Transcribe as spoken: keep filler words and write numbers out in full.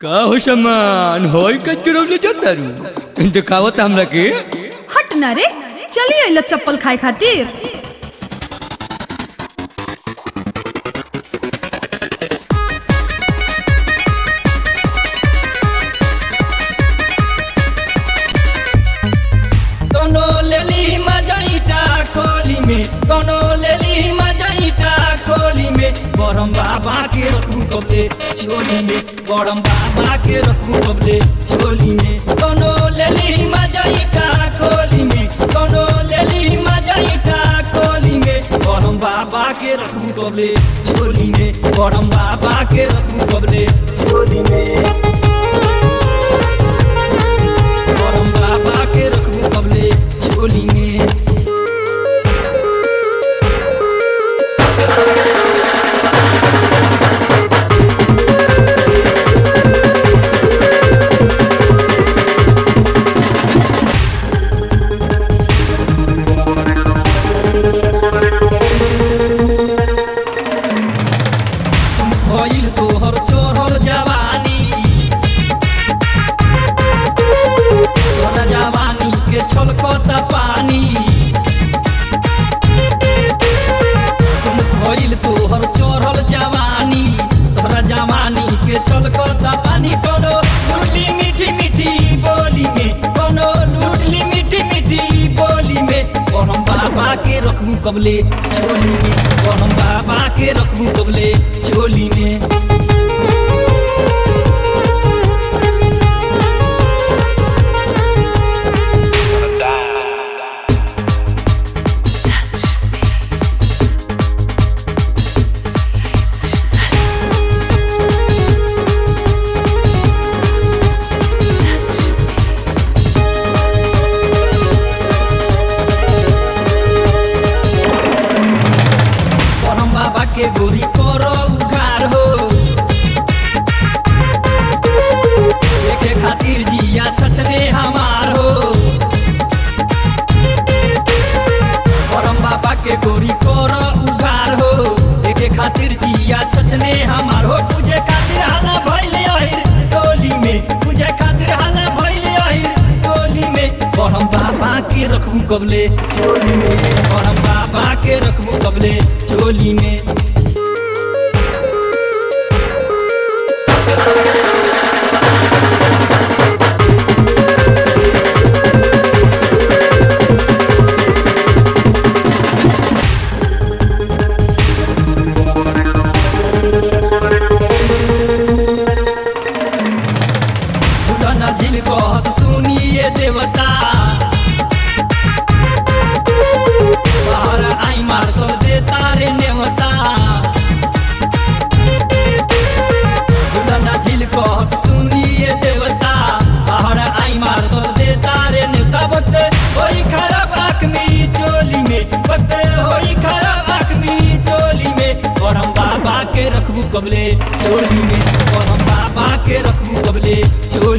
का हो सामान होई कच के रोले जातारू तुम तो खावत हमरा के हट ना रे चली अइला चप्पल खाए खातिर। कोनो लेली मजाइटा खोली में कोनो लेली मजाइटा खोली में बरम बाबा के रखू कबले झोली में बरम बाबा के रखू कबले झोली में कोनो लेली मजाइटा खोली में कोनो लेली मजाइटा खोली में बरम बाबा के रखू कबले झोली में बरम बाबा के रखू कबले झोली में बरम बाबा के रखू कबले झोली में। भइल तोहर चोरल जवानी तोहरा जवानी के छलकता पानी भइल तोहर चोरल जवानी तोहरा जवानी के छलकता पानी कोनो लूटली मीठी मीठी बोली में कोनो लूटली मीठी मीठी बोली में और हम बाबा के रखबू कबले झोली में और हम बाबा के रखबू कबले झोली में। बाबा के गोरी करो उघार हो देखे खातिर जिया छछने हमार हो परम बाबा के गोरी करो उघार हो देखे खातिर जिया छछने हमार हो तुझे खातिर हाला भइले अहिर टोली में तुझे खातिर हाला भइले अहिर टोली में परम बाबा के रखबू कबले झोली में परम बाबा के रखबू कबले झोली में। झिल बहस सुनिए देवता बाहर आई मार्शल देता रे नेवता दुलना झिल बहस सुनिए देवता बाहर आई मार्शल देता रे नेवता बकते होई खराब आखमी चोली में बकते होई खराब आखमी चोली में और हम बाबा के रखबू कबले चोली में और हम बाबा के रखबू कबले चोली